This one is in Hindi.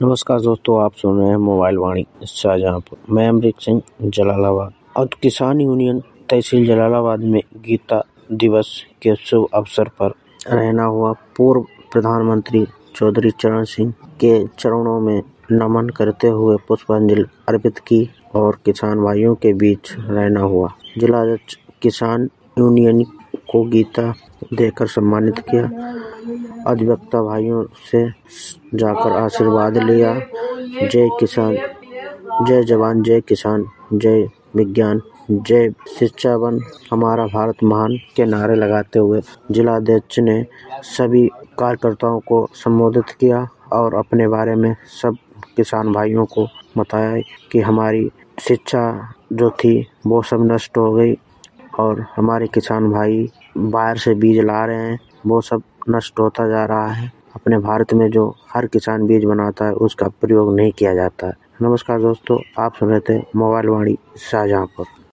नमस्कार दोस्तों, आप सुन रहे हैं मोबाइल वाणी शाहजहाँपुर। मैं अमरीक सिंह, जलालाबाद। आज किसान यूनियन तहसील जलालाबाद में गीता दिवस के शुभ अवसर पर रहना हुआ पूर्व प्रधानमंत्री चौधरी चरण सिंह के चरणों में नमन करते हुए पुष्पांजलि अर्पित की और किसान भाइयों के बीच रहना हुआ। जिला अध्यक्ष किसान यूनियन को गीता देकर सम्मानित किया। अधिवक्ता भाइयों से जाकर आशीर्वाद लिया। जय किसान, जय जवान, जय किसान, जय विज्ञान, जय शिक्षा वन, हमारा भारत महान के नारे लगाते हुए जिलाध्यक्ष ने सभी कार्यकर्ताओं को संबोधित किया और अपने बारे में सब किसान भाइयों को बताया कि हमारी शिक्षा जो थी वो सब नष्ट हो गई और हमारे किसान भाई बाहर से बीज ला रहे हैं, वो सब नष्ट होता जा रहा है। अपने भारत में जो हर किसान बीज बनाता है उसका प्रयोग नहीं किया जाता है। नमस्कार दोस्तों, आप सुन रहे थे मोबाइल वाणी शाहजहाँपुर।